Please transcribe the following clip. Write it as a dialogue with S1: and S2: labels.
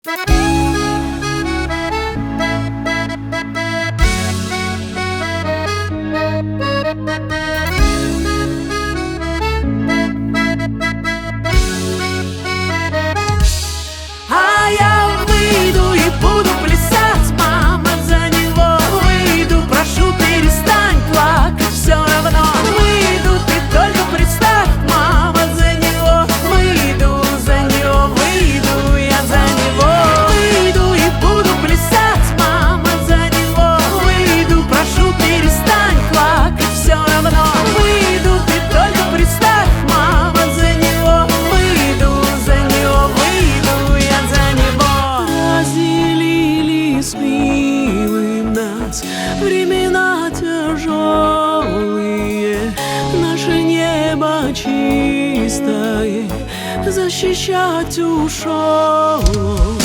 S1: А я выйду и буду плясать, мама, за него выйду. Прошу, перестань плакать, все равно выйду. Ты только представь, мама, за него выйду, за него выйду, я за него выйду и буду плясать, мама, за него выйду. Прошу, перестань плакать, все равно выйду. Ты только представь, мама, за него выйду, за него выйду, я за него. Разделили с милым нас времена тяжелые, наше небо чистое защищать ушел.